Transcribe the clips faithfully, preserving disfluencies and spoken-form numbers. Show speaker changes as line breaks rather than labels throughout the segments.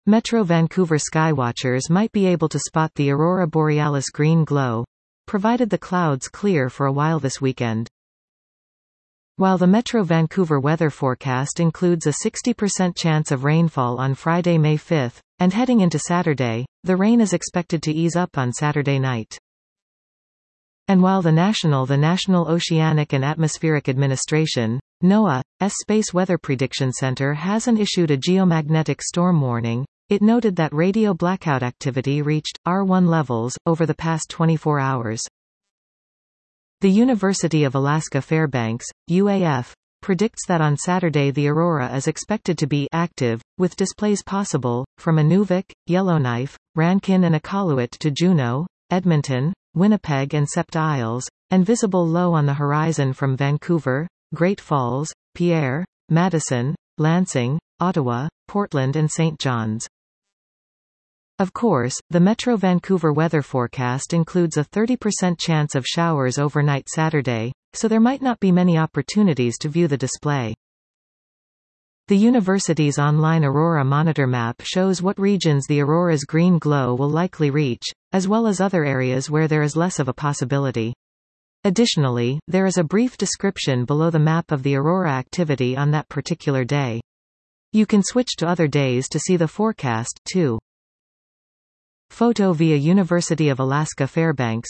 Metro Vancouver skywatchers might be able to spot the aurora borealis green glow, provided the clouds clear for a while this weekend. While the Metro Vancouver weather forecast includes a sixty percent chance of rainfall on Friday, May fifth, and heading into Saturday, the rain is expected to ease up on Saturday night. And while the National the National Oceanic and Atmospheric Administration, NOAA's Space Weather Prediction Center hasn't issued a geomagnetic storm warning, it noted that radio blackout activity reached R one levels over the past twenty-four hours. The University of Alaska Fairbanks, U A F, predicts that on Saturday the aurora is expected to be active, with displays possible from Inuvik, Yellowknife, Rankin and Iqaluit to Juneau, Edmonton, Winnipeg and Sept Isles, and visible low on the horizon from Vancouver, Great Falls, Pierre, Madison, Lansing, Ottawa, Portland and Saint John's. Of course, the Metro Vancouver weather forecast includes a thirty percent chance of showers overnight Saturday, so there might not be many opportunities to view the display. The university's online Aurora Monitor map shows what regions the aurora's green glow will likely reach, as well as other areas where there is less of a possibility. Additionally, there is a brief description below the map of the aurora activity on that particular day. You can switch to other days to see the forecast, too. Photo via University of Alaska Fairbanks.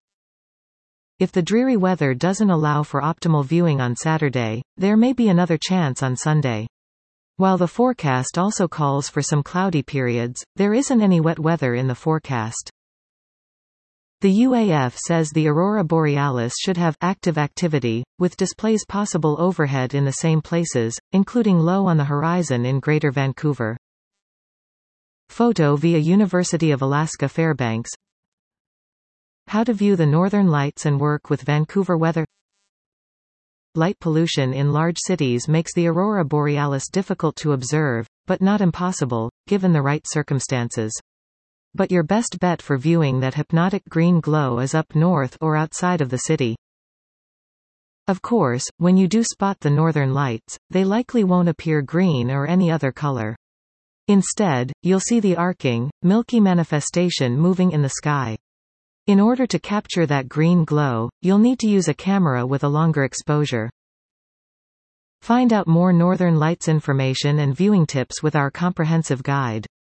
If the dreary weather doesn't allow for optimal viewing on Saturday, there may be another chance on Sunday. While the forecast also calls for some cloudy periods, there isn't any wet weather in the forecast. The U A F says the aurora borealis should have active activity, with displays possible overhead in the same places, including low on the horizon in Greater Vancouver. Photo via University of Alaska Fairbanks. How to view the northern lights and work with Vancouver weather. Light pollution in large cities makes the aurora borealis difficult to observe, but not impossible, given the right circumstances. But your best bet for viewing that hypnotic green glow is up north or outside of the city. Of course, when you do spot the northern lights, they likely won't appear green or any other color. Instead, you'll see the arcing, milky manifestation moving in the sky. In order to capture that green glow, you'll need to use a camera with a longer exposure. Find out more Northern Lights information and viewing tips with our comprehensive guide.